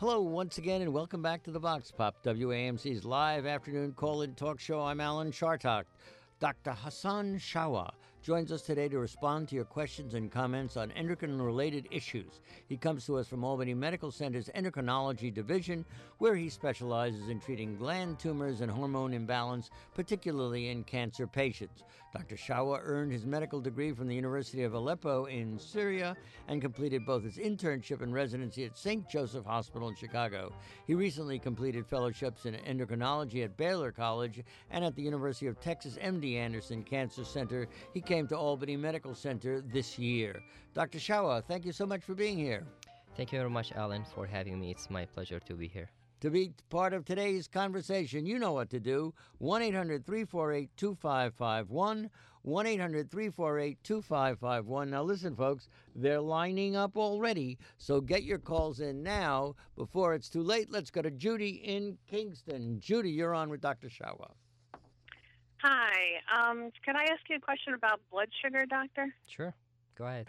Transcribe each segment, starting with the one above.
Hello, once again, and welcome back to the Vox Pop, WAMC's live afternoon call-in talk show. I'm Alan Chartock. Dr. Hassan Shawa joins us today to respond to your questions and comments on endocrine-related issues. He comes to us from Albany Medical Center's Endocrinology Division, where he specializes in treating gland tumors and hormone imbalance, particularly in cancer patients. Dr. Shawa earned his medical degree from the University of Aleppo in Syria and completed both his internship and residency at St. Joseph Hospital in Chicago. He recently completed fellowships in endocrinology at Baylor College and at the University of Texas MD Anderson Cancer Center. He came to Albany Medical Center this year. Dr. Shawa, thank you so much for being here. Thank you very much, Alan, for having me. It's my pleasure to be here. To be part of today's conversation, you know what to do. 1-800-348-2551, 1-800-348-2551. Now listen, folks, they're lining up already, so get your calls in now before it's too late. Let's go to Judy in Kingston. Judy, you're on with Dr. Shawa. Hi. Can I ask you a question about blood sugar, doctor? Sure. Go ahead.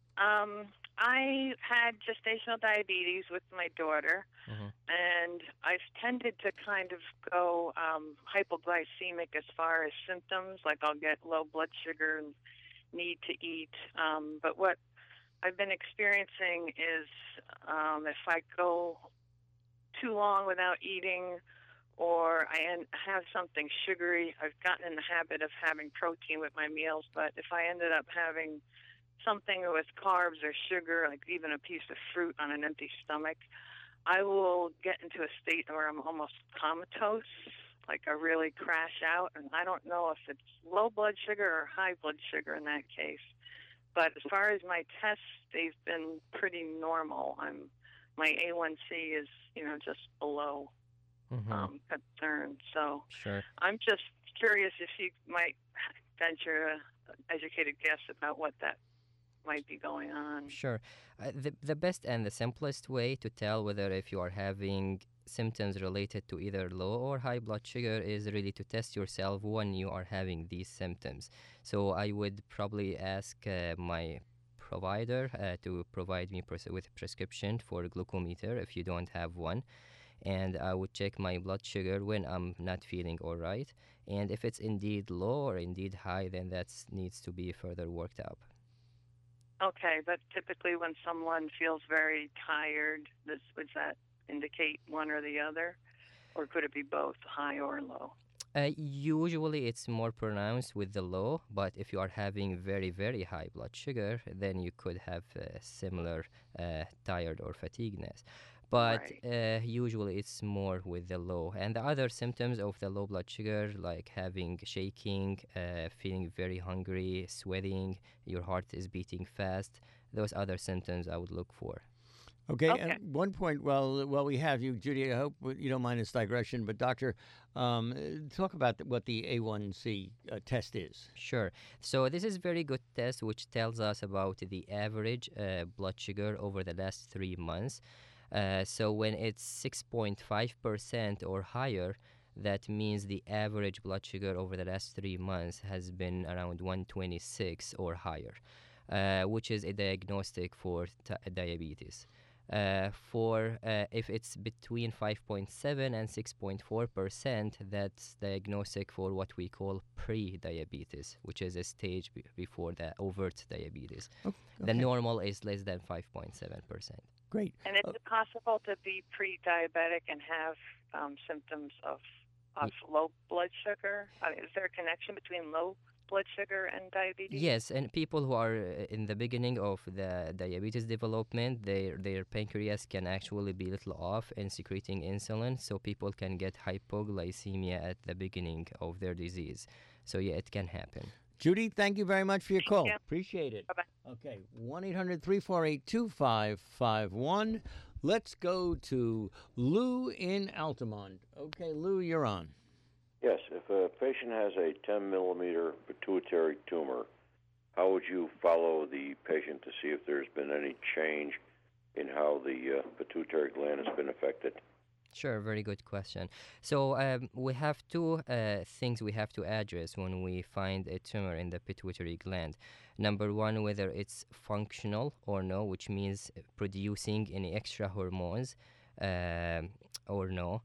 I had gestational diabetes with my daughter, and I've tended to kind of go hypoglycemic as far as symptoms, like I'll get low blood sugar and need to eat. But what I've been experiencing is if I go too long without eating or I have something sugary, I've gotten in the habit of having protein with my meals, but if I ended up having something with carbs or sugar, like even a piece of fruit on an empty stomach, I will get into a state where I'm almost comatose, like I really crash out, and I don't know if it's low blood sugar or high blood sugar in that case. But as far as my tests, they've been pretty normal. My A1C is, just below concern. So Sure. I'm just curious if you might venture an educated guess about what that might be going on. Sure. The best and the simplest way to tell whether if you are having symptoms related to either low or high blood sugar is really to test yourself when you are having these symptoms. So I would probably ask my provider to provide me with a prescription for a glucometer if you don't have one. And I would check my blood sugar when I'm not feeling all right. And if it's indeed low or indeed high, then that needs to be further worked up. Okay, but typically when someone feels very tired, would that indicate one or the other? Or could it be both, high or low? Usually it's more pronounced with the low, but if you are having very, very high blood sugar, then you could have similar tired or fatigueness. But usually it's more with the low. And the other symptoms of the low blood sugar, like having shaking, feeling very hungry, sweating, your heart is beating fast, those other symptoms I would look for. Okay. At one point, well, we have you, Judy. I hope you don't mind this digression, but doctor, talk about what the A1C test is. Sure. So this is a very good test which tells us about the average blood sugar over the last 3 months. So when it's 6.5% or higher, that means the average blood sugar over the last 3 months has been around 126 or higher, which is a diagnostic for diabetes. If it's between 5.7 and 6.4%, that's diagnostic for what we call pre-diabetes, which is a stage before the overt diabetes. Okay. The normal is less than 5.7%. Great. And is it possible to be pre-diabetic and have symptoms of low blood sugar? Is there a connection between low blood sugar and diabetes? Yes, and people who are in the beginning of the diabetes development, their pancreas can actually be a little off in secreting insulin, so people can get hypoglycemia at the beginning of their disease. So yeah, it can happen. Judy, thank you very much for your call. Yeah. Appreciate it. Bye-bye. Okay, 1-800-348-2551. Let's go to Lou in Altamont. Okay, Lou, you're on. Yes, if a patient has a 10-millimeter pituitary tumor, how would you follow the patient to see if there's been any change in how the pituitary gland has been affected? Sure, very good question. So we have two things we have to address when we find a tumor in the pituitary gland. Number one, whether it's functional or no, which means producing any extra hormones. or no.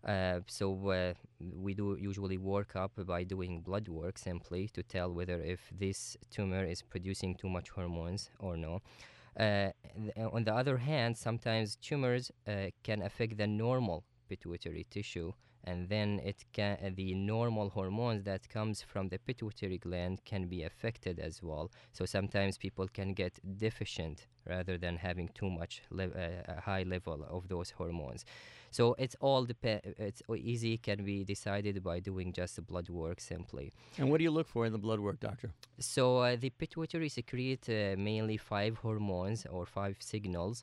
So we do usually work up by doing blood work simply to tell whether if this tumor is producing too much hormones or no. On the other hand, sometimes tumors can affect the normal pituitary tissue, and then the normal hormones that comes from the pituitary gland can be affected as well. So sometimes people can get deficient rather than having too much a high level of those hormones. So it's easy, can be decided by doing just blood work simply. And what do you look for in the blood work, doctor? So the pituitary secrete mainly 5 hormones or 5 signals.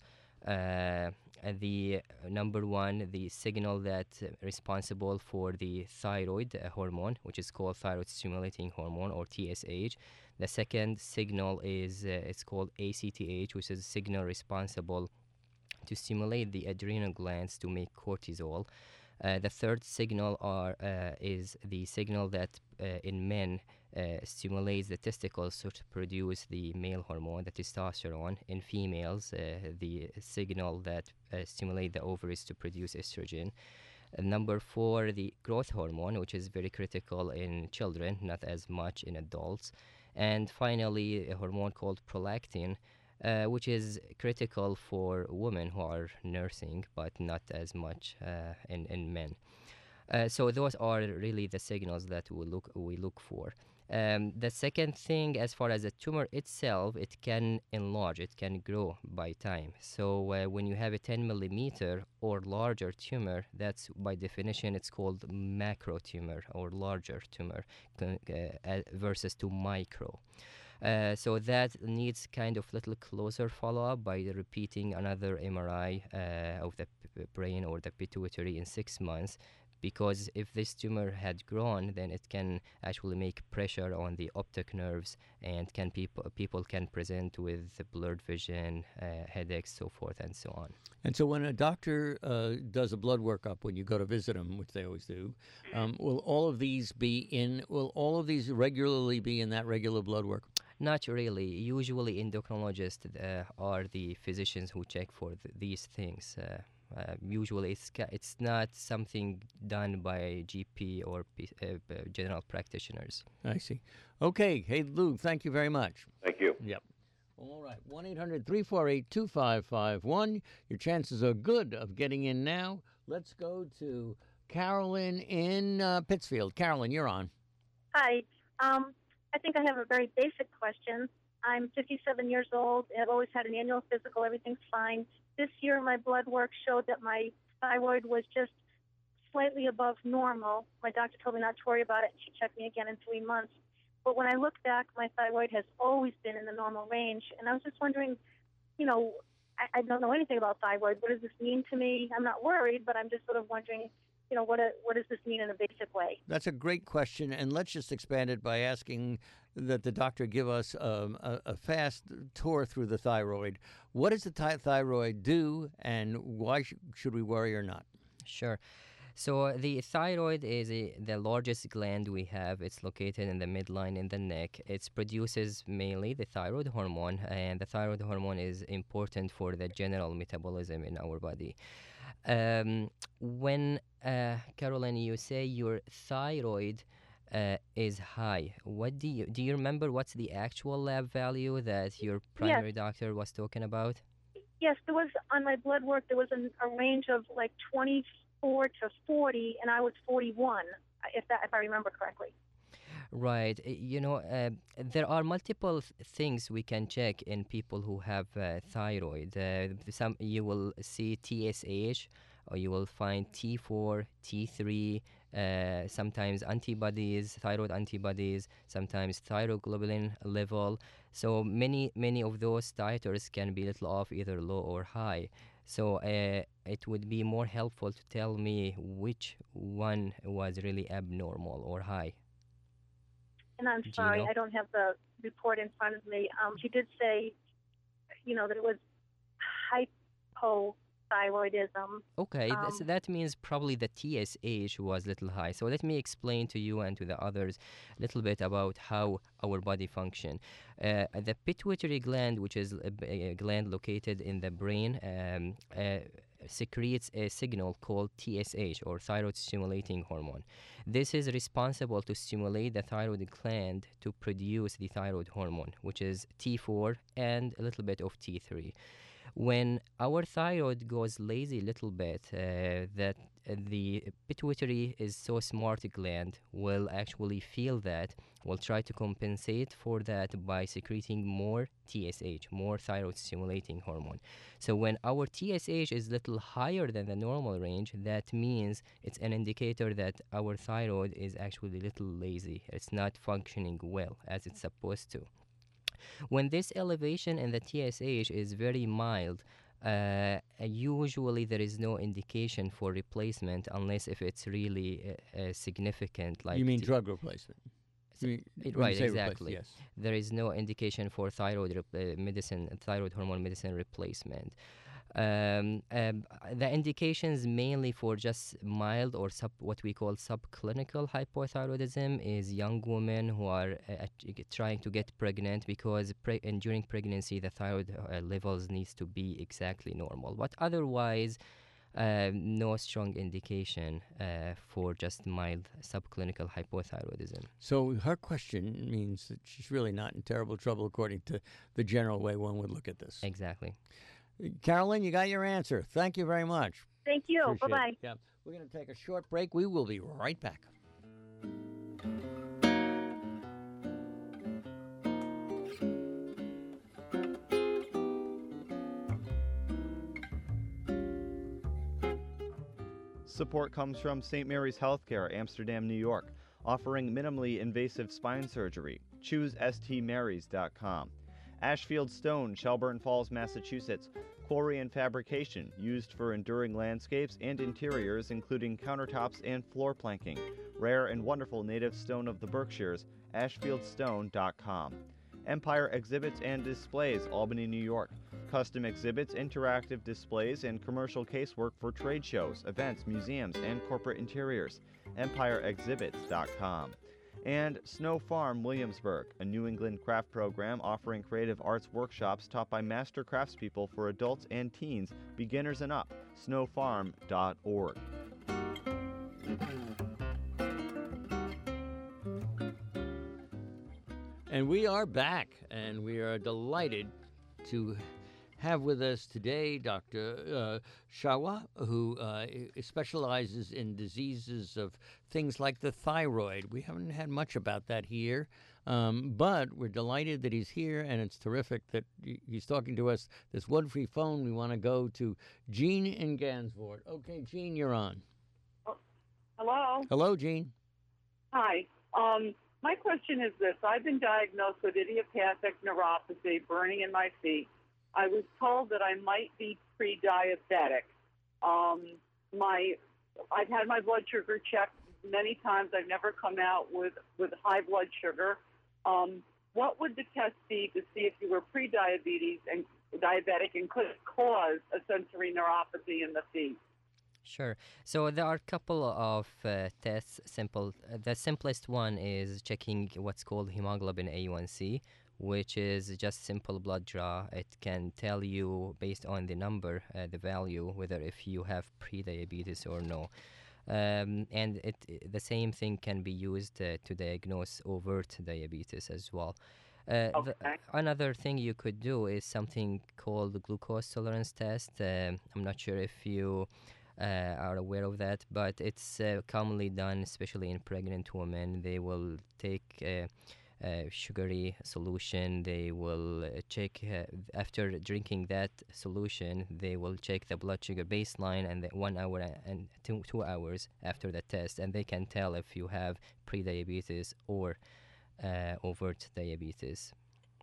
The number one, the signal that responsible for the thyroid hormone, which is called thyroid stimulating hormone or TSH. The second signal is it's called ACTH, which is a signal responsible to stimulate the adrenal glands to make cortisol. The third signal is the signal that in men stimulates the testicles to produce the male hormone, the testosterone. In females, the signal that stimulates the ovaries to produce estrogen. Number 4, the growth hormone, which is very critical in children, not as much in adults. And finally, a hormone called prolactin, which is critical for women who are nursing, but not as much in men. So those are really the signals that we look for. The second thing, as far as the tumor itself, it can enlarge, it can grow by time. So when you have a 10 millimeter or larger tumor, that's by definition it's called macro tumor or larger tumor versus to micro. So that needs kind of little closer follow-up by repeating another MRI of the brain or the pituitary in 6 months, because if this tumor had grown, then it can actually make pressure on the optic nerves, and people can present with blurred vision, headaches, so forth and so on. And so when a doctor does a blood workup, when you go to visit them, which they always do, will all of these regularly be in that regular blood work? Not really. Usually endocrinologists are the physicians who check for these things. Usually it's not something done by GP or general practitioners. I see. Okay. Hey, Lou, thank you very much. Thank you. Yep. All right. 1-800-348-2551. Your chances are good of getting in now. Let's go to Carolyn in Pittsfield. Carolyn, you're on. Hi. I think I have a very basic question. I'm 57 years old. I've always had an annual physical. Everything's fine. This year, my blood work showed that my thyroid was just slightly above normal. My doctor told me not to worry about it. She checked me again in 3 months. But when I look back, my thyroid has always been in the normal range. And I was just wondering, I don't know anything about thyroid. What does this mean to me? I'm not worried, but I'm just sort of wondering, what does this mean in a basic way? That's a great question, and let's just expand it by asking that the doctor give us a fast tour through the thyroid. What does the thyroid do, and why should we worry or not? Sure. So the thyroid is the largest gland we have. It's located in the midline in the neck. It produces mainly the thyroid hormone, and the thyroid hormone is important for the general metabolism in our body. When Caroline, you say your thyroid is high, what do you remember? What's the actual lab value that your primary doctor was talking about? Yes, there was on my blood work. There was a range of like 24 to 40, and I was 41, if I remember correctly. Right. There are multiple things we can check in people who have thyroid. Some you will see TSH, or you will find T4, T3, sometimes antibodies, thyroid antibodies, sometimes thyroglobulin level. So many of those titers can be a little off, either low or high. So it would be more helpful to tell me which one was really abnormal or high. And I'm sorry, I don't have the report in front of me. She did say, that it was hypothyroidism. Okay, so that means probably the TSH was a little high. So let me explain to you and to the others a little bit about how our body function. The pituitary gland, which is a gland located in the brain, secretes a signal called TSH, or thyroid stimulating hormone. This is responsible to stimulate the thyroid gland to produce the thyroid hormone, which is T4 and a little bit of T3. When our thyroid goes lazy a little bit, that the pituitary is so smart gland will actually feel that, will try to compensate for that by secreting more TSH, more thyroid stimulating hormone. So when our TSH is little higher than the normal range, that means it's an indicator that our thyroid is actually a little lazy. It's not functioning well as it's supposed to. When this elevation in the TSH is very mild, usually there is no indication for replacement unless if it's really significant. Like you mean drug replacement? Right, exactly. Yes. There is no indication for thyroid hormone medicine replacement. The indications mainly for just mild or what we call subclinical hypothyroidism is young women who are trying to get pregnant, because during pregnancy the thyroid levels needs to be exactly normal. But otherwise, no strong indication for just mild subclinical hypothyroidism. So her question means that she's really not in terrible trouble according to the general way one would look at this. Exactly. Carolyn, you got your answer. Thank you very much. Thank you. Bye-bye. Yeah. We're going to take a short break. We will be right back. Support comes from St. Mary's Healthcare, Amsterdam, New York, offering minimally invasive spine surgery. Choose stmarys.com. Ashfield Stone, Shelburne Falls, Massachusetts, quarry and fabrication used for enduring landscapes and interiors, including countertops and floor planking. Rare and wonderful native stone of the Berkshires, ashfieldstone.com. Empire Exhibits and Displays, Albany, New York. Custom exhibits, interactive displays, and commercial casework for trade shows, events, museums, and corporate interiors. EmpireExhibits.com. And Snow Farm, Williamsburg, a New England craft program offering creative arts workshops taught by master craftspeople for adults and teens, beginners and up. snowfarm.org. And we are back, and we are delighted to have with us today Dr. Shawa, who specializes in diseases of things like the thyroid. We haven't had much about that here, but we're delighted that he's here, and it's terrific that he's talking to us. There's one free phone. We want to go to Jean in Gansevoort. Okay, Jean, you're on. Hello. Hello, Jean. Hi. My question is this. I've been diagnosed with idiopathic neuropathy, burning in my feet. I was told that I might be pre-diabetic. I've had my blood sugar checked many times. I've never come out with high blood sugar. What would the test be to see if you were pre-diabetes and diabetic, and could it cause a sensory neuropathy in the feet? Sure. So there are a couple of tests. The simplest one is checking what's called hemoglobin A1C, which is just simple blood draw. It can tell you based on the number, the value, whether if you have pre-diabetes or no. And the same thing can be used to diagnose overt diabetes as well. Another thing you could do is something called the glucose tolerance test. I'm not sure if you are aware of that, but it's commonly done, especially in pregnant women. They will take sugary solution. They will check after drinking that solution. They will check the blood sugar baseline and the 1 hour and 2 hours after the test, and they can tell if you have pre-diabetes or overt diabetes.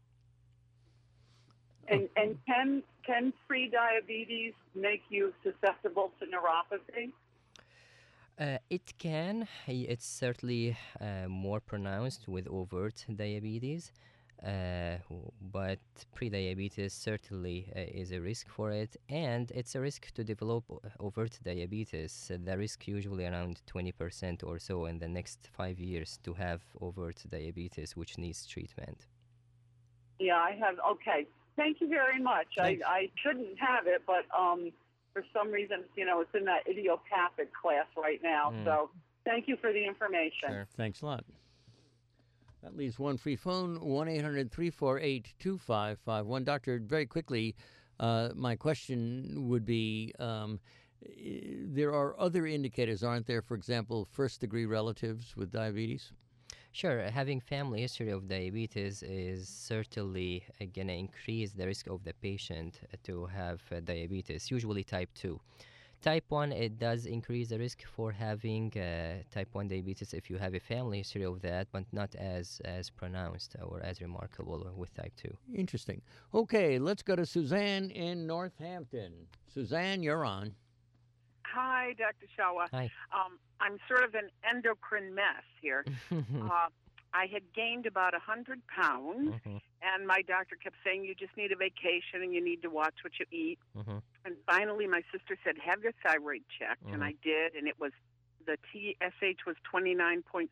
And can pre-diabetes make you susceptible to neuropathy? It can. It's certainly more pronounced with overt diabetes, but pre-diabetes certainly is a risk for it, and it's a risk to develop overt diabetes. The risk usually around 20% or so in the next 5 years to have overt diabetes, which needs treatment. Yeah, I have. Okay. Thank you very much. I shouldn't have it, but for some reason, it's in that idiopathic class right now. So thank you for the information. Sure. Thanks a lot. That leaves one free phone, 1-800-348-2551. Doctor, very quickly, my question would be, there are other indicators, aren't there? For example, first-degree relatives with diabetes? Sure, having family history of diabetes is certainly going to increase the risk of the patient to have diabetes, usually type 2. Type 1, it does increase the risk for having type 1 diabetes if you have a family history of that, but not as pronounced or as remarkable with type 2. Interesting. Okay, let's go to Suzanne in Northampton. Suzanne, you're on. Hi, Dr. Shawa. Hi. I'm sort of an endocrine mess here. I had gained about 100 pounds, and my doctor kept saying, you just need a vacation and you need to watch what you eat. And finally, my sister said, have your thyroid checked, and I did, and it was, the TSH was 29.7.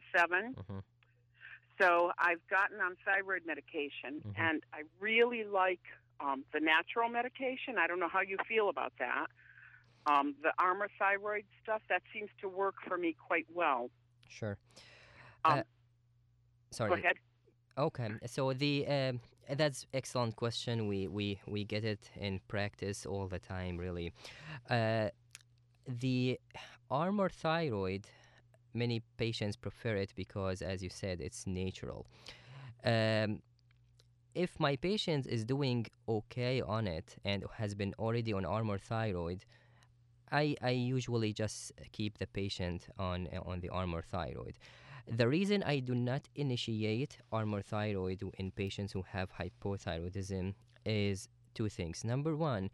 So I've gotten on thyroid medication, and I really like the natural medication. I don't know how you feel about that. The Armour thyroid stuff, that seems to work for me quite well. Sure. Go ahead. Okay, so that's excellent question. We get it in practice all the time, really. The Armour thyroid, many patients prefer it because, as you said, it's natural. If my patient is doing okay on it and has been already on Armour thyroid, I usually just keep the patient on the Armour thyroid. The reason I do not initiate Armour thyroid in patients who have hypothyroidism is two things. Number one,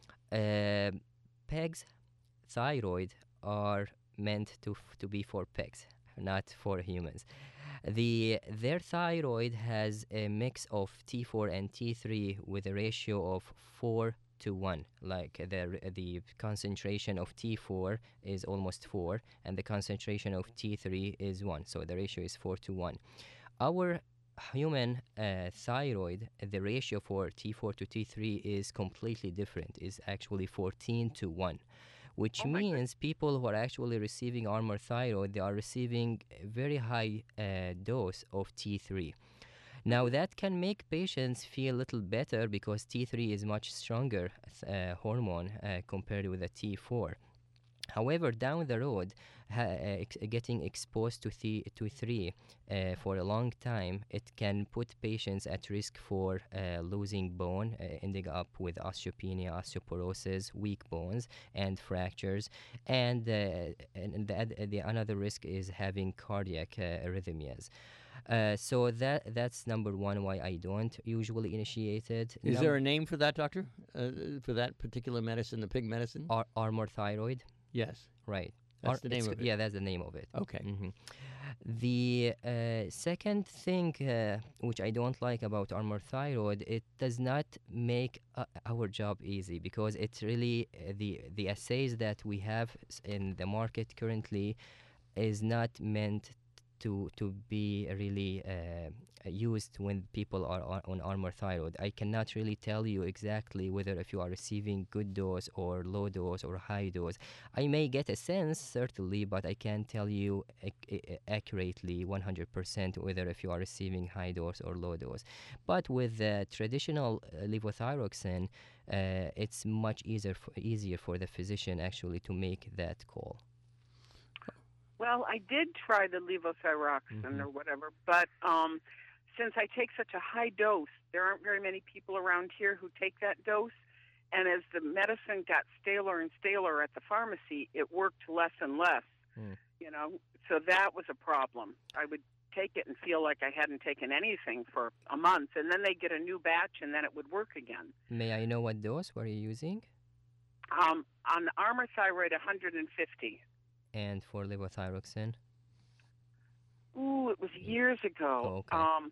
PEGs thyroid are meant to be for pigs, not for humans. Their thyroid has a mix of T4 and T3 with a ratio of 4 to 1. Like the concentration of T4 is almost 4, and the concentration of T3 is 1. So the ratio is 4 to 1. Our human thyroid, the ratio for T4 to T3 is completely different. Is actually 14 to 1. Which means people who are actually receiving Armour thyroid, they are receiving a very high dose of T3. Now that can make patients feel a little better because T3 is much stronger hormone compared with the T4. However, down the road, getting exposed to T3 for a long time, it can put patients at risk for losing bone, ending up with osteopenia, osteoporosis, weak bones, and fractures. And the another risk is having cardiac arrhythmias. So that's number one why I don't usually initiate it. Is there a name for that, doctor? For that particular medicine, the pig medicine? Armour thyroid. Yes. Right. That's the name of it. Yeah, that's the name of it. Okay. The second thing which I don't like about Armour thyroid, it does not make our job easy because it's really the assays that we have in the market currently is not meant to be really used when people are on Armour thyroid. I cannot really tell you exactly whether if you are receiving good dose or low dose or high dose. I may get a sense, certainly, but I can't tell you accurately 100% whether if you are receiving high dose or low dose. But with traditional levothyroxine, it's much easier for the physician actually to make that call. Well, I did try the levothyroxine or whatever, but since I take such a high dose, there aren't very many people around here who take that dose. And as the medicine got staler and staler at the pharmacy, it worked less and less, So that was a problem. I would take it and feel like I hadn't taken anything for a month, and then they get a new batch, and then it would work again. May I know what dose were you using? On the Armour thyroid, 150. And for levothyroxine? Ooh, it was years ago. Oh, okay.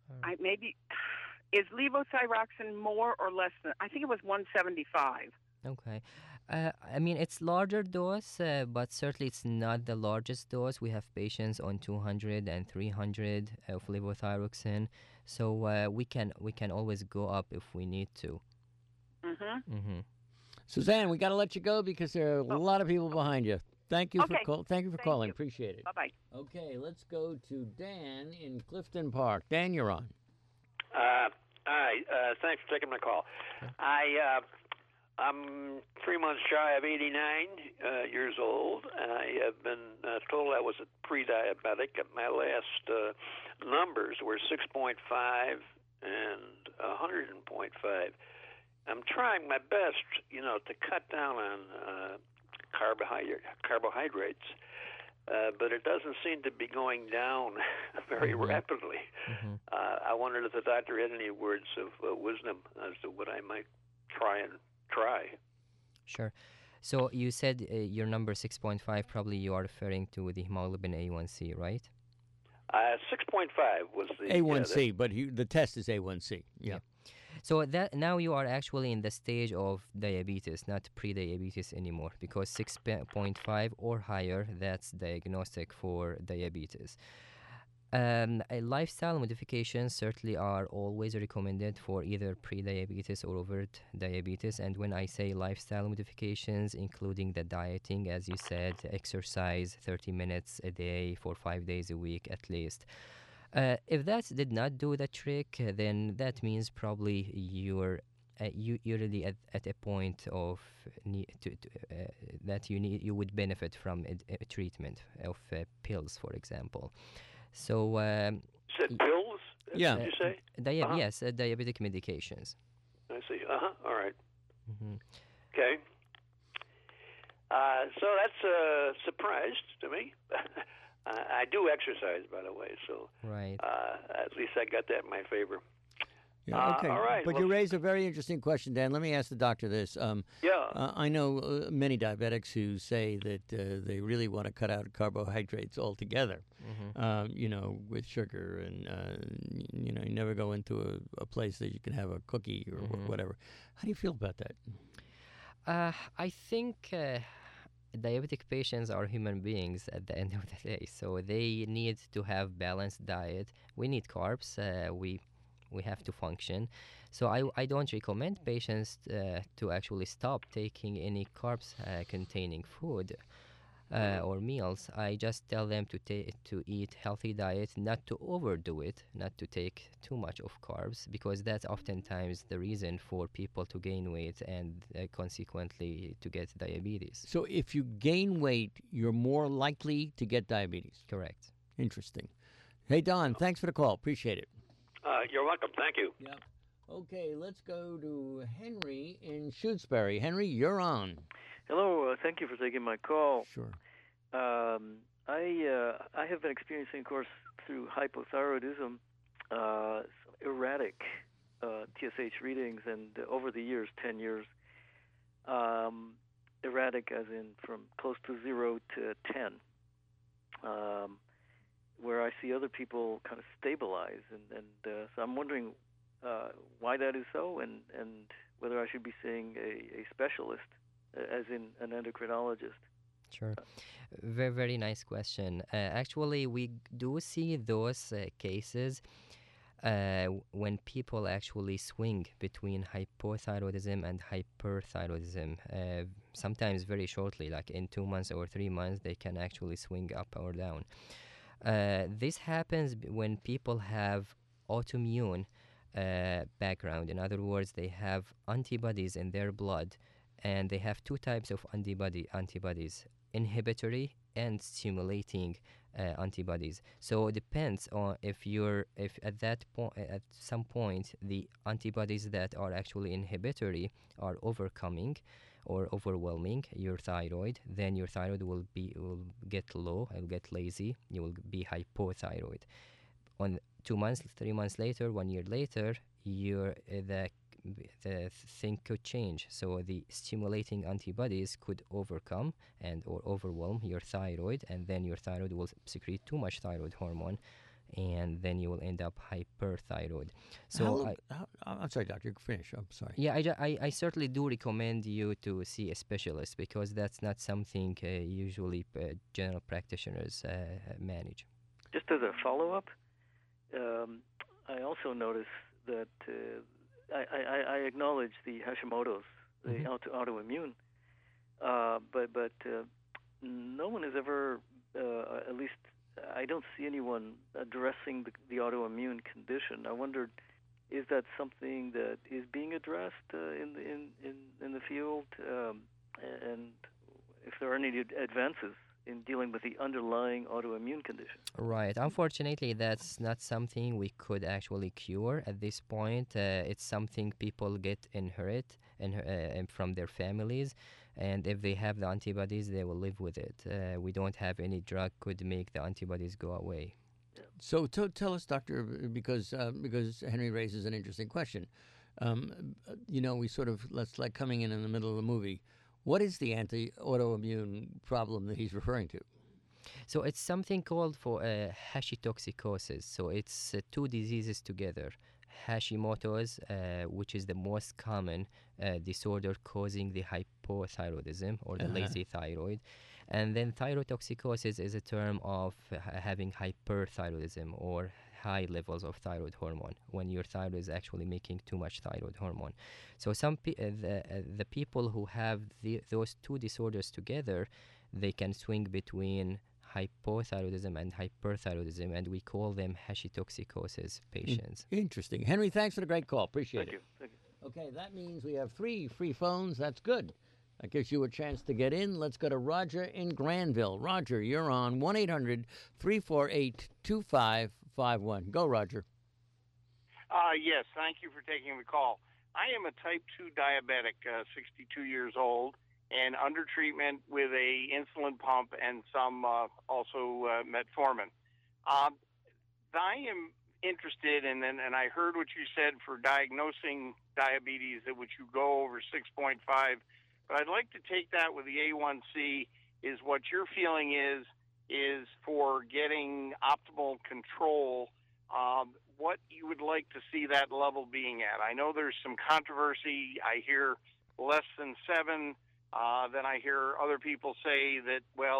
Is levothyroxine more or less than? I think it was 175. Okay. I mean, it's larger dose, but certainly it's not the largest dose. We have patients on 200 and 300 of levothyroxine, so we can always go up if we need to. Suzanne, we got to let you go because there are a lot of people behind you. Thank you Okay. Thank you for calling. Appreciate it. Bye-bye. Okay, let's go to Dan in Clifton Park. Dan, you're on. Hi. Thanks for taking my call. I'm 3 months shy of 89 years old. I have been told I was a pre-diabetic. My last numbers were 6.5 and 100.5. I'm trying my best, to cut down on carbohydrates, but it doesn't seem to be going down very rapidly. I wondered if the doctor had any words of wisdom as to what I might try. Sure. So you said your number 6.5, probably you are referring to the hemoglobin A1C, right? 6.5 was the A1C, but the test is A1C. Yeah. So that now you are actually in the stage of diabetes, not pre-diabetes anymore, because 6.5 or higher, that's diagnostic for diabetes. Lifestyle modifications certainly are always recommended for either pre-diabetes or overt diabetes. And when I say lifestyle modifications, including the dieting, as you said, exercise 30 minutes a day for 5 days a week at least. If that did not do the trick, then that means probably you're really at a point of that you would benefit from a treatment of pills, for example. So said pills? Yeah. Did you say? Yes, diabetic medications. I see. All right. Mm-hmm. Okay. So that's a surprise to me. I do exercise, by the way, so right. At least I got that in my favor. Yeah, okay. All right. But you raised a very interesting question, Dan. Let me ask the doctor this. I know many diabetics who say that they really want to cut out carbohydrates altogether, with sugar, and, you never go into a place that you can have a cookie or whatever. How do you feel about that? I think diabetic patients are human beings at the end of the day, so they need to have balanced diet. We need carbs. We have to function. So I don't recommend patients to actually stop taking any carbs containing food or meals. I just tell them to eat healthy diet, not to overdo it, not to take too much of carbs, because that's oftentimes the reason for people to gain weight and consequently to get diabetes. So if you gain weight, you're more likely to get diabetes. Correct. Interesting. Hey, Don, thanks for the call. Appreciate it. You're welcome. Thank you. Yeah. Okay, let's go to Henry in Shutesbury. Henry, you're on. Hello. Thank you for taking my call. Sure. I have been experiencing, of course, through hypothyroidism, erratic TSH readings, and over the years, 10 years, erratic as in from close to 0 to 10. Where I see other people kind of stabilize, and so I'm wondering why that is so, and whether I should be seeing a specialist, as in an endocrinologist. Sure. Very, very nice question. Actually, we do see those cases when people actually swing between hypothyroidism and hyperthyroidism. Sometimes very shortly, like in 2 months or 3 months, they can actually swing up or down. This happens when people have autoimmune background. In other words, they have antibodies in their blood, and they have two types of antibodies, inhibitory and stimulating antibodies. So it depends on if at that point, at some point, the antibodies that are actually inhibitory are overcoming or overwhelming your thyroid, then your thyroid will get low, it will get lazy, you will be hypothyroid. On 2 months, 3 months later, 1 year later, the thing could change. So the stimulating antibodies could overcome or overwhelm your thyroid, and then your thyroid will secrete too much thyroid hormone, and then you will end up hyperthyroid. So I'm sorry, doctor, you can finish. I'm sorry. Yeah, I certainly do recommend you to see a specialist, because that's not something usually general practitioners manage. Just as a follow-up, I also notice that I acknowledge the Hashimoto's the autoimmune. But no one has ever, at least I don't see anyone addressing the autoimmune condition. I wondered, is that something that is being addressed in the field, and if there are any advances in dealing with the underlying autoimmune condition? Right. Unfortunately, that's not something we could actually cure at this point. It's something people get inherit from their families, and if they have the antibodies, they will live with it. We don't have any drug could make the antibodies go away. So tell us, doctor, because Henry raises an interesting question. We sort of, let's like coming in the middle of the movie. What is the anti-autoimmune problem that he's referring to? So it's something called for hashitoxicosis. So it's two diseases together. Hashimoto's, which is the most common disorder causing the hypothyroidism or the lazy thyroid. And then thyrotoxicosis is a term of having hyperthyroidism or high levels of thyroid hormone, when your thyroid is actually making too much thyroid hormone. So the people who have those two disorders together, they can swing between hypothyroidism and hyperthyroidism, and we call them hashitoxicosis patients. Interesting. Henry, thanks for the great call. Appreciate it. Thank you. Okay, that means we have 3 free phones. That's good. That gives you a chance to get in. Let's go to Roger in Granville. Roger, you're on 1-800-348-2551. Go, Roger. Yes, thank you for taking the call. I am a type 2 diabetic, 62 years old, and under treatment with a insulin pump and some also metformin. I am interested in, and I heard what you said for diagnosing diabetes, that which you go over 6.5, but I'd like to take that with the A1C, is what your feeling is for getting optimal control, what you would like to see that level being at. I know there's some controversy. I hear less than 7. Then I hear other people say that,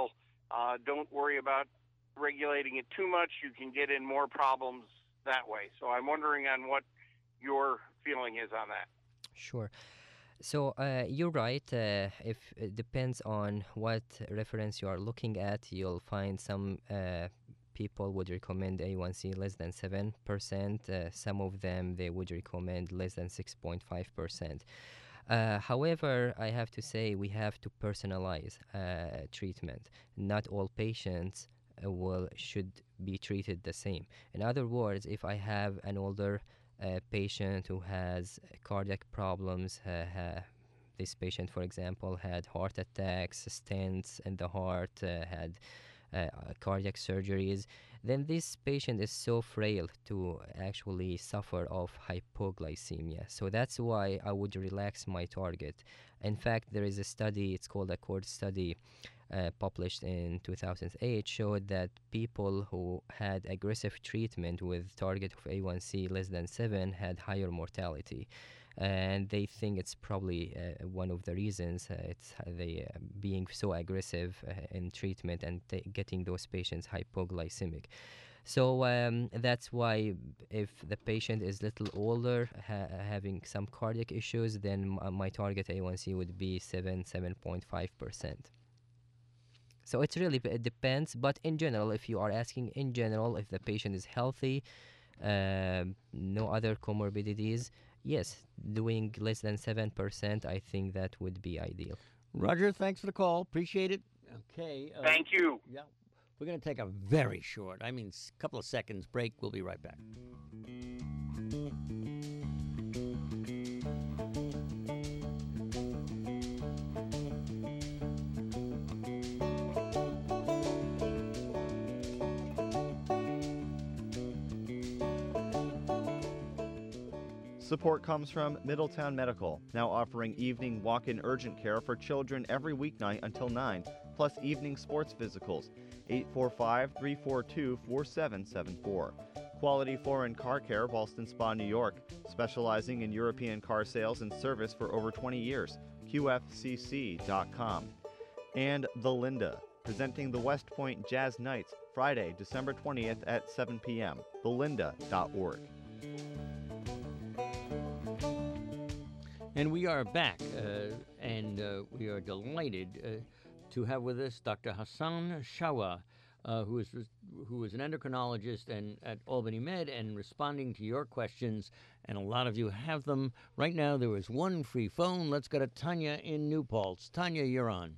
don't worry about regulating it too much. You can get in more problems that way. So I'm wondering on what your feeling is on that. Sure. So you're right. If it depends on what reference you are looking at, you'll find some people would recommend A1C less than 7%. Some of them, they would recommend less than 6.5%. However, I have to say we have to personalize treatment. Not all patients should be treated the same. In other words, if I have an older patient who has cardiac problems, this patient, for example, had heart attacks, stents in the heart, had cardiac surgeries, then this patient is so frail to actually suffer of hypoglycemia. So that's why I would relax my target. In fact, there is a study, it's called ACCORD study, published in 2008, showed that people who had aggressive treatment with target of A1C less than 7 had higher mortality. And they think it's probably one of the reasons it's they being so aggressive in treatment and getting those patients hypoglycemic. So that's why if the patient is a little older, having some cardiac issues, then my target A1C would be 7.5%. So it really depends, but in general, if you are asking in general, if the patient is healthy, no other comorbidities, yes, doing less than 7%, I think that would be ideal. Roger, thanks for the call. Appreciate it. Okay. Thank you. Yeah. We're going to take a very short, couple of seconds break. We'll be right back. Support comes from Middletown Medical, now offering evening walk-in urgent care for children every weeknight until 9, plus evening sports physicals. 845-342-4774. Quality Foreign Car Care, Ballston Spa, New York, specializing in European car sales and service for over 20 years. QFCC.com. And The Linda, presenting the West Point Jazz Nights, Friday, December 20th at 7 p.m. thelinda.org. And we are back, and we are delighted to have with us Dr. Hassan Shawa, who is an endocrinologist and at Albany Med and responding to your questions, and a lot of you have them. Right now, there is one free phone. Let's go to Tanya in New Paltz. Tanya, you're on.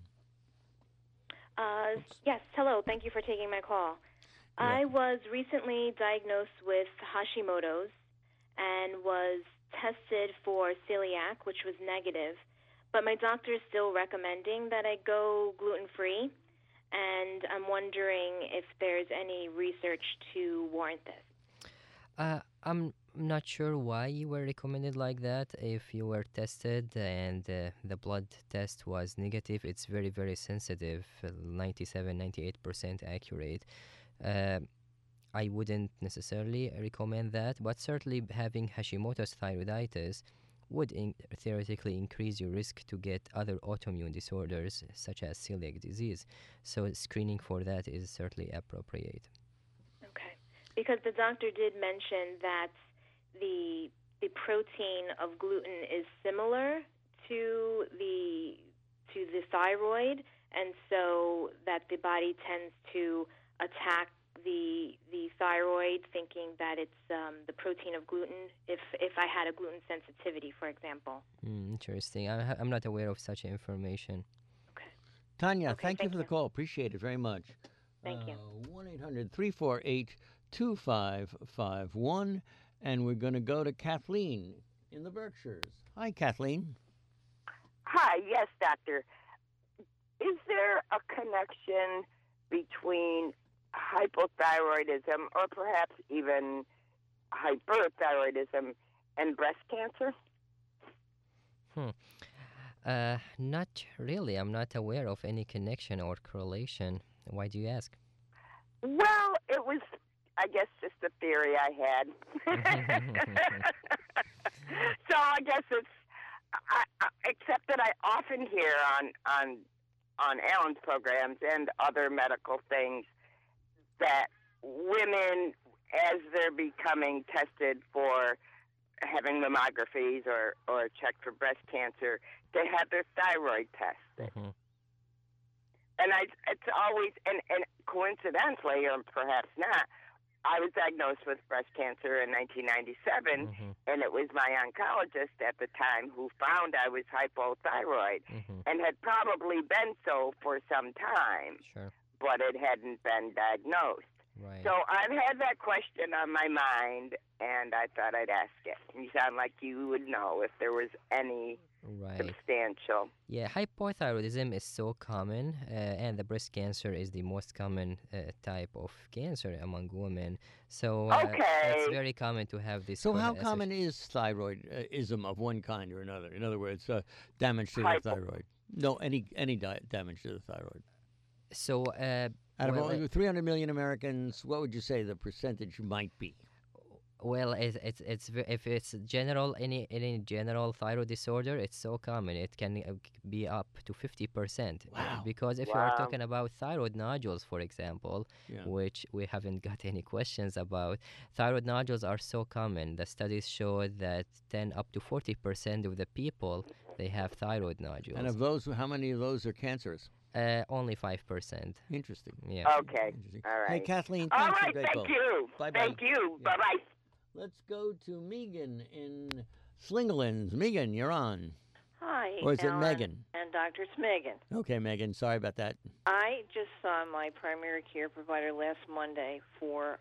Yes, hello. Thank you for taking my call. I was recently diagnosed with Hashimoto's and was tested for celiac, which was negative, but my doctor is still recommending that I go gluten-free, and I'm wondering if there's any research to warrant this. I'm not sure why you were recommended like that. If you were tested and the blood test was negative, it's very, very sensitive, 97-98% accurate. I wouldn't necessarily recommend that, but certainly having Hashimoto's thyroiditis would theoretically increase your risk to get other autoimmune disorders such as celiac disease. So screening for that is certainly appropriate. Okay, because the doctor did mention that the protein of gluten is similar to the thyroid, and so that the body tends to attack the thyroid, thinking that it's the protein of gluten, if I had a gluten sensitivity, for example. Interesting. I'm not aware of such information. Okay. Tanya, thank you for the call. Appreciate it very much. Thank you. 1-800-348-2551, and we're going to go to Kathleen in the Berkshires. Hi, Kathleen. Hi, yes, doctor. Is there a connection between hypothyroidism or perhaps even hyperthyroidism and breast cancer? Not really. I'm not aware of any connection or correlation. Why do you ask? Well, it was, I guess, just a theory I had. So I guess it's, except that I often hear on Alan's programs and other medical things that women, as they're becoming tested for having mammographies or checked for breast cancer, they have their thyroid tested. Mm-hmm. And it's always, and coincidentally, or perhaps not, I was diagnosed with breast cancer in 1997, and it was my oncologist at the time who found I was hypothyroid, and had probably been so for some time. Sure. But it hadn't been diagnosed. Right. So I've had that question on my mind, and I thought I'd ask it. You sound like you would know if there was any substantial. Yeah, hypothyroidism is so common, and the breast cancer is the most common type of cancer among women. So it's very common to have this. So how common is thyroidism of one kind or another? In other words, damage to the thyroid? No, any damage to the thyroid. So, out of all 300 million Americans, what would you say the percentage might be? Well, if it's general, any general thyroid disorder, it's so common. It can be up to 50%. Wow. Because if you are talking about thyroid nodules, for example, which we haven't got any questions about, thyroid nodules are so common. The studies show that 10 up to 40% of the people, they have thyroid nodules. And of those, how many of those are cancerous? Only 5%. Interesting. Yeah. Okay. All right. Hey, Kathleen, all thanks right, for thank you. Bye-bye. Thank you. Yeah. Bye-bye. Let's go to Megan in Slingerlands. Megan, you're on. Hi, Or is Alan it Megan? And Dr. It's Megan. Okay, Megan. Sorry about that. I just saw my primary care provider last Monday for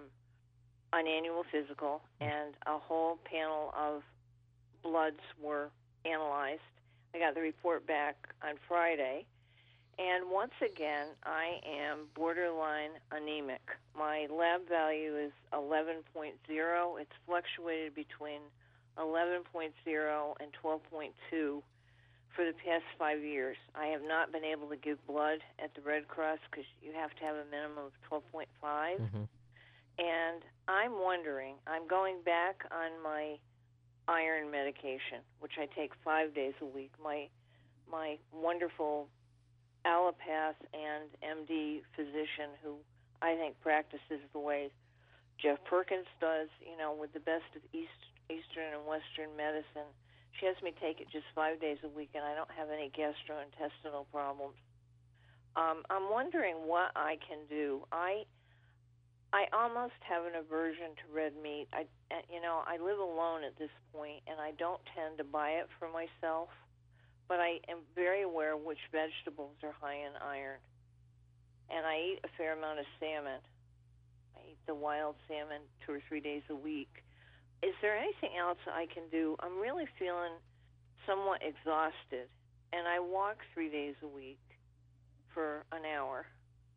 an annual physical, and a whole panel of bloods were analyzed. I got the report back on Friday. And once again, I am borderline anemic. My lab value is 11.0. It's fluctuated between 11.0 and 12.2 for the past 5 years. I have not been able to give blood at the Red Cross because you have to have a minimum of 12.5. And I'm wondering, I'm going back on my iron medication, which I take 5 days a week. My wonderful allopath and MD physician, who I think practices the way Jeff Perkins does, with the best of Eastern and Western medicine. She has me take it just 5 days a week, and I don't have any gastrointestinal problems. I'm wondering what I can do. I almost have an aversion to red meat. I live alone at this point, and I don't tend to buy it for myself. But I am very aware which vegetables are high in iron. And I eat a fair amount of salmon. I eat the wild salmon 2 or 3 days a week. Is there anything else I can do? I'm really feeling somewhat exhausted, and I walk 3 days a week for an hour.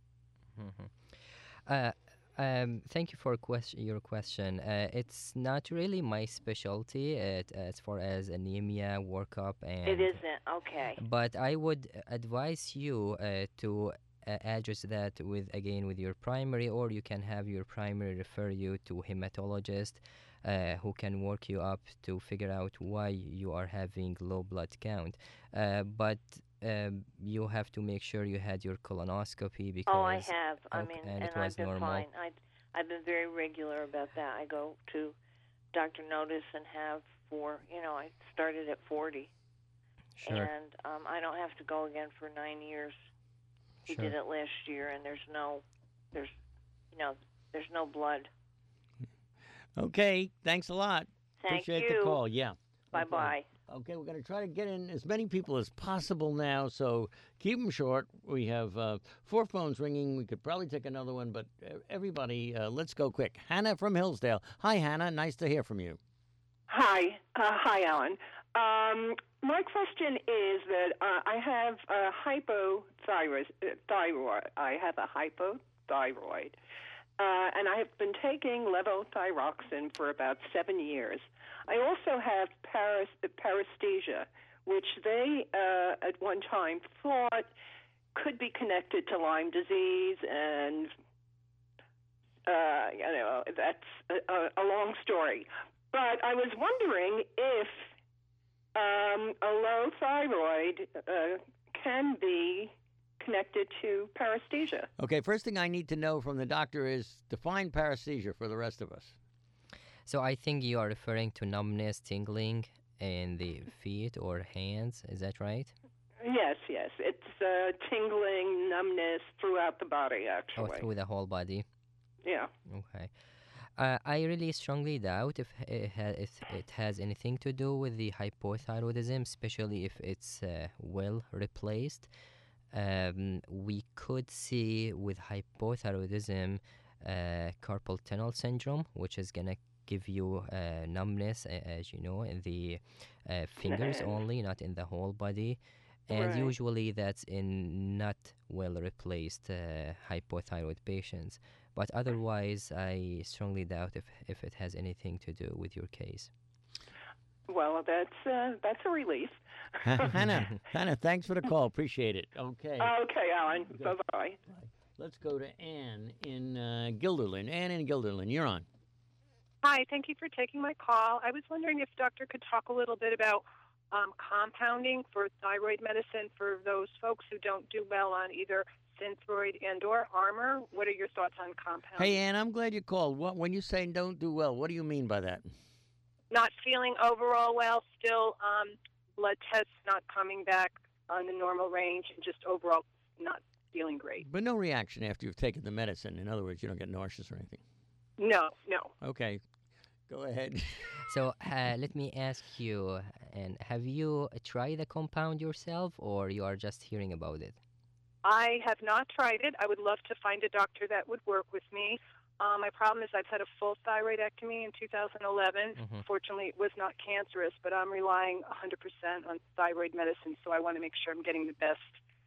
Thank you for your question. It's not really my specialty as far as anemia workup and. It isn't, okay. But I would advise you to address that with your primary, or you can have your primary refer you to hematologist who can work you up to figure out why you are having low blood count. But you have to make sure you had your colonoscopy because. Oh, I have. And it I've was been normal. fine. I've been very regular about that. I go to Dr. Notice and have I started at 40. Sure. And I don't have to go again for 9 years. He did it last year, and there's no blood. Okay, thanks a lot. Thank Appreciate you. the call. Yeah. Bye-bye. Okay, we're going to try to get in as many people as possible now, so keep them short. We have 4 phones ringing. We could probably take another one, but everybody, let's go quick. Hannah from Hillsdale. Hi, Hannah. Nice to hear from you. Hi. Hi, Alan. My question is that I have a hypothyroid. I have a hypothyroid. And I have been taking levothyroxine for about 7 years. I also have paresthesia, which they at one time thought could be connected to Lyme disease, and that's a long story. But I was wondering if a low thyroid can be connected to paresthesia. Okay, first thing I need to know from the doctor is define paresthesia for the rest of us. So I think you are referring to numbness, tingling in the feet or hands. Is that right? Yes. It's tingling, numbness throughout the body, actually. Oh, through the whole body. Yeah. Okay. I really strongly doubt if it has anything to do with the hypothyroidism, especially if it's well replaced. We could see with hypothyroidism carpal tunnel syndrome, which is going to give you numbness, as you know, in the fingers only, not in the whole body. And usually that's in not well replaced hypothyroid patients. But otherwise, I strongly doubt if it has anything to do with your case. Well, that's a relief. Hannah, thanks for the call. Appreciate it. Okay. Okay, Alan. Bye-bye. Let's go to Ann in Guilderland. Ann in Guilderland, you're on. Hi, thank you for taking my call. I was wondering if doctor could talk a little bit about compounding for thyroid medicine for those folks who don't do well on either Synthroid and or Armour. What are your thoughts on compounding? Hey, Ann, I'm glad you called. When you say don't do well, what do you mean by that? Not feeling overall well, still blood tests not coming back on the normal range, and just overall not feeling great. But no reaction after you've taken the medicine. In other words, you don't get nauseous or anything. No. Okay, go ahead. So let me ask you, and have you tried the compound yourself, or you are just hearing about it? I have not tried it. I would love to find a doctor that would work with me. My problem is I've had a full thyroidectomy in 2011. Mm-hmm. Fortunately, it was not cancerous, but I'm relying 100% on thyroid medicine, so I want to make sure I'm getting the best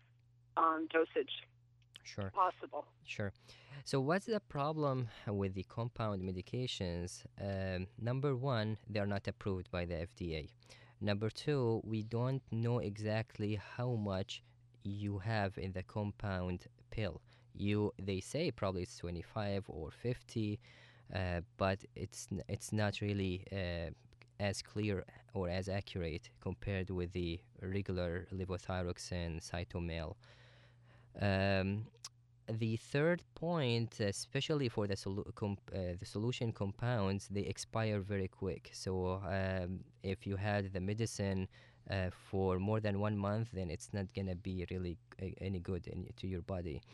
dosage possible. Sure. So what's the problem with the compound medications? Number one, they're not approved by the FDA. Number two, we don't know exactly how much you have in the compound pill. They say probably it's 25 or 50, but it's not really as clear or as accurate compared with the regular levothyroxine, Cytomel. The third point, especially for the solution compounds, they expire very quick. So if you had the medicine for more than 1 month, then it's not gonna be really any good to your body.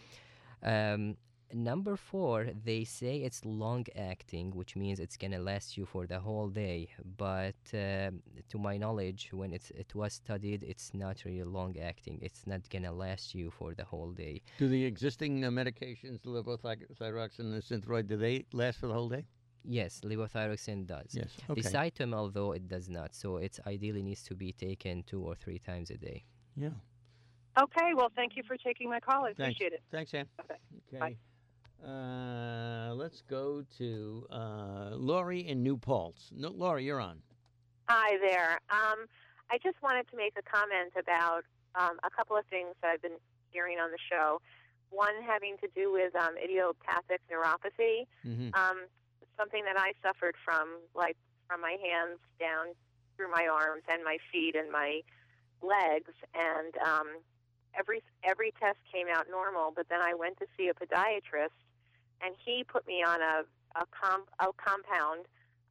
Number 4, they say it's long-acting, which means it's gonna last you for the whole day. But to my knowledge, when it was studied, it's not really long-acting. It's not gonna last you for the whole day. Do the existing medications, the levothyroxine and the Synthroid, do they last for the whole day? Yes, levothyroxine does. Yes. Okay. The Cytomel, though, it does not. So it ideally needs to be taken 2 or 3 times a day. Yeah. Okay, well, thank you for taking my call. I Thanks. appreciate it. Thanks, Ann. Okay. Okay. Let's go to Lori in New Paltz. No, Lori, you're on. Hi there. I just wanted to make a comment about a couple of things that I've been hearing on the show. One having to do with idiopathic neuropathy, something that I suffered from, like from my hands down through my arms and my feet and my legs, and every test came out normal. But then I went to see a podiatrist, and he put me on a compound,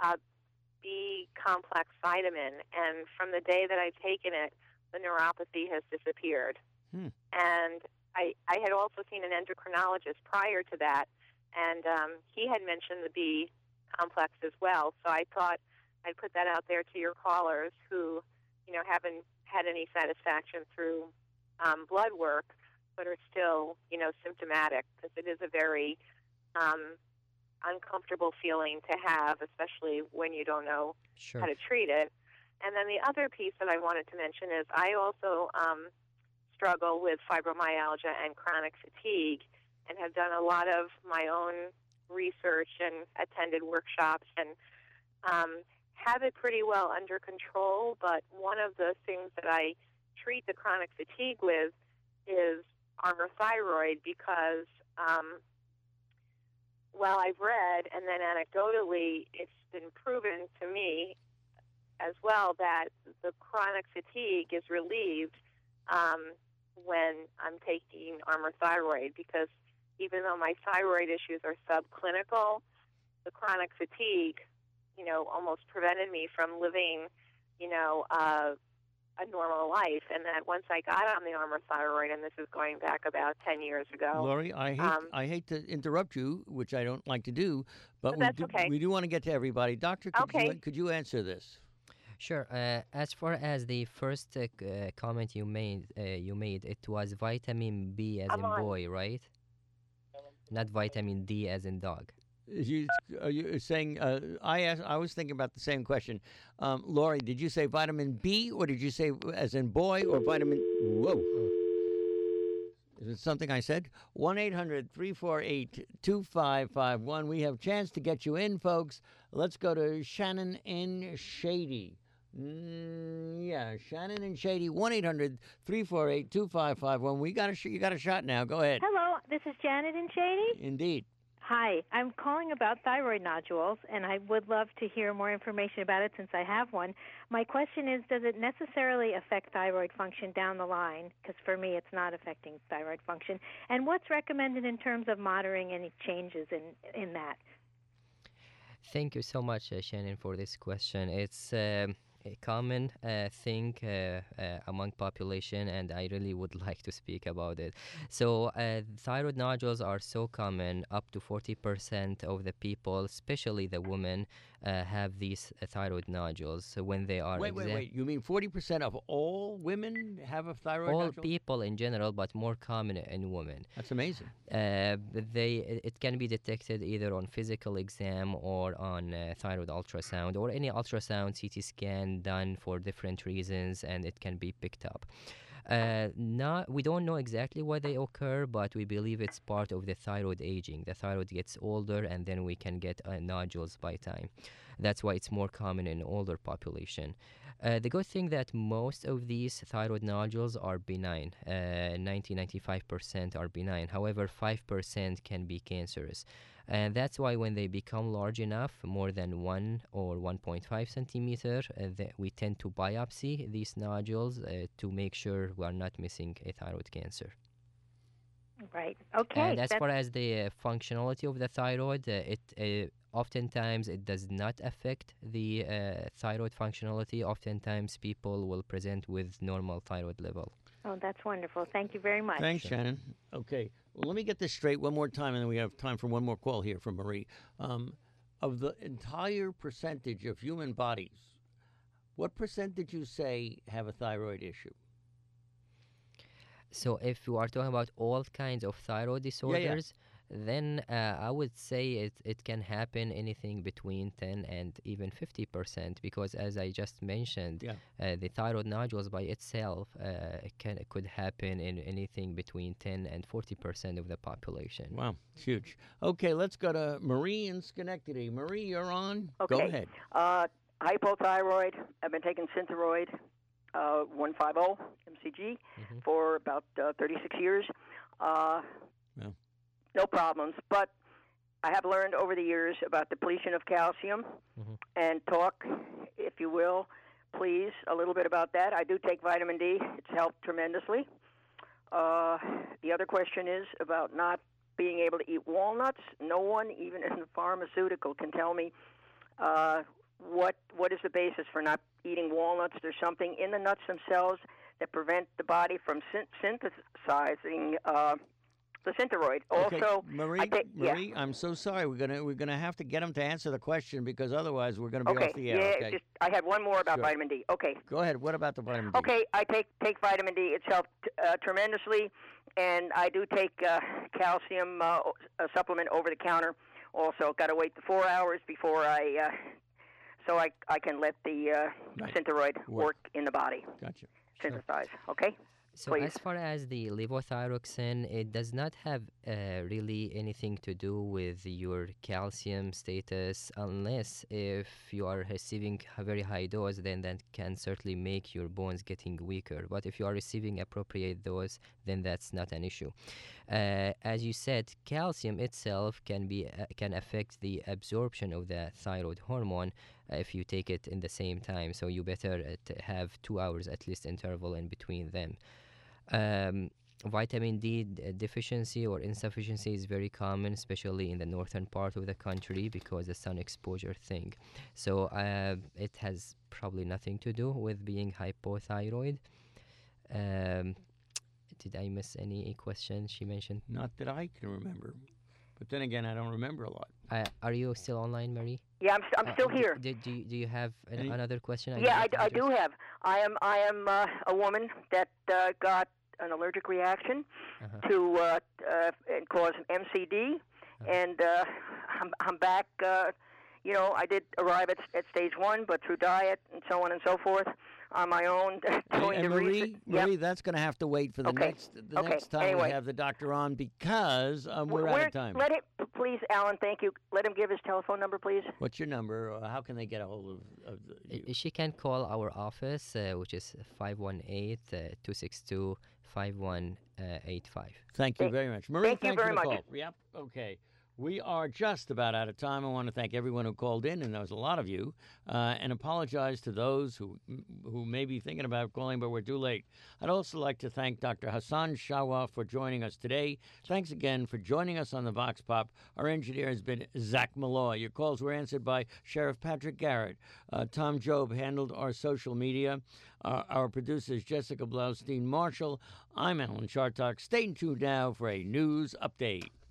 B complex vitamin, and from the day that I've taken it, the neuropathy has disappeared. And I had also seen an endocrinologist prior to that, and he had mentioned the B complex as well. So I thought I'd put that out there to your callers who, haven't had any satisfaction through blood work, but are still, symptomatic, because it is a very uncomfortable feeling to have, especially when you don't know how to treat it. And then the other piece that I wanted to mention is I also struggle with fibromyalgia and chronic fatigue, and have done a lot of my own research and attended workshops, and have it pretty well under control. But one of the things that I treat the chronic fatigue with is Armour Thyroid, because I've read, and then anecdotally it's been proven to me as well, that the chronic fatigue is relieved when I'm taking Armour Thyroid, because even though my thyroid issues are subclinical, the chronic fatigue, almost prevented me from living, a normal life. And that once I got on the Armour Thyroid, and this is going back about 10 years ago. Lori, I hate to interrupt you, which I don't like to do, but okay. we do want to get to everybody. Doctor, could you answer this? Sure. As far as the first comment you made, it was vitamin B as in boy, right? Not vitamin D as in dog. Are you saying? I was thinking about the same question. Lori, did you say vitamin B, or did you say as in boy, or vitamin? Whoa. Is it something I said? 1-800-348-2551. We have a chance to get you in, folks. Let's go to Shannon in Shady. Shannon and Shady. 1-800-348-2551. You got a shot now. Go ahead. Hello, this is Janet in Shady. Indeed. Hi, I'm calling about thyroid nodules, and I would love to hear more information about it since I have one. My question is, does it necessarily affect thyroid function down the line? Because for me, it's not affecting thyroid function. And what's recommended in terms of monitoring any changes in that? Thank you so much, Shannon, for this question. It's a common thing among population, and I really would like to speak about it. So thyroid nodules are so common. Up to 40% of the people, especially the women, have these thyroid nodules. So when they are wait, you mean 40% of all women have a thyroid nodule? All people in general, but more common in women. That's amazing. It can be detected either on physical exam or on thyroid ultrasound, or any ultrasound CT scan done for different reasons, and it can be picked up. We don't know exactly why they occur, but we believe it's part of the thyroid aging. The thyroid gets older, and then we can get nodules by time. That's why it's more common in older population. The good thing that most of these thyroid nodules are benign. 90-95% are benign. However, 5% can be cancerous. And that's why when they become large enough, more than 1 or 1.5 centimeter, we tend to biopsy these nodules to make sure we are not missing a thyroid cancer. Right. Okay. And as far as the functionality of the thyroid, oftentimes it does not affect the thyroid functionality. Oftentimes people will present with normal thyroid level. Oh, that's wonderful. Thank you very much. Thanks, Shannon. Okay, well, let me get this straight one more time, and then we have time for one more call here from Marie. Of the entire percentage of human bodies, what percentage you say have a thyroid issue? So if you are talking about all kinds of thyroid disorders, then I would say it can happen anything between 10 and even 50%, because as I just mentioned, the thyroid nodules by itself could happen in anything between 10 and 40% of the population. Wow, it's huge. Okay, let's go to Marie in Schenectady. Marie, you're on. Okay. Go ahead. Hypothyroid. I've been taking Synthroid 150 mcg for about 36 years. No problems, but I have learned over the years about depletion of calcium, and talk, if you will, please, a little bit about that. I do take vitamin D. It's helped tremendously. The other question is about not being able to eat walnuts. No one, even in the pharmaceutical, can tell me what is the basis for not eating walnuts. There's something in the nuts themselves that prevent the body from synthesizing the Synthroid. Okay, Also, Marie, I'm so sorry. We're gonna have to get them to answer the question, because otherwise we're gonna be off the air. Okay. I had one more about vitamin D. Okay. Go ahead. What about the vitamin D? Okay, I take vitamin D. It's helped tremendously, and I do take calcium a supplement over the counter. Also, got to wait the 4 hours before so I can let the Synthroid work in the body. Gotcha. Synthesize. Okay. So Please. as far as the levothyroxine, it does not have really anything to do with your calcium status, unless if you are receiving a very high dose, then that can certainly make your bones getting weaker. But if you are receiving appropriate dose, then that's not an issue. As you said, calcium itself can affect the absorption of the thyroid hormone if you take it in the same time. So you better have 2 hours at least interval in between them. Vitamin D deficiency or insufficiency is very common, especially in the northern part of the country, because the sun exposure thing. So it has probably nothing to do with being hypothyroid. Did I miss any question she mentioned? Not that I can remember. But then again, I don't remember a lot. Are you still online, Marie? Yeah, I'm still here. Do you have another question? I do have. I am a woman that got an allergic reaction to and caused MCD, and I'm back. I did arrive at stage 1, but through diet and so on and so forth, on my own. And Marie, that's going to have to wait for the next time we have the doctor on, because we're out of time. Please, Alan, thank you. Let him give his telephone number, please. What's your number? Or how can they get a hold of you? She can call our office, which is 518-262-5185. Thank you very much. Marie, thank you very much. Call. Yep, okay. We are just about out of time. I want to thank everyone who called in, and there was a lot of you, and apologize to those who may be thinking about calling, but we're too late. I'd also like to thank Dr. Hassan Shawa for joining us today. Thanks again for joining us on the Vox Pop. Our engineer has been Zach Malloy. Your calls were answered by Sheriff Patrick Garrett. Tom Job handled our social media. Our producer is Jessica Blaustein Marshall. I'm Alan Chartock. Stay tuned now for a news update.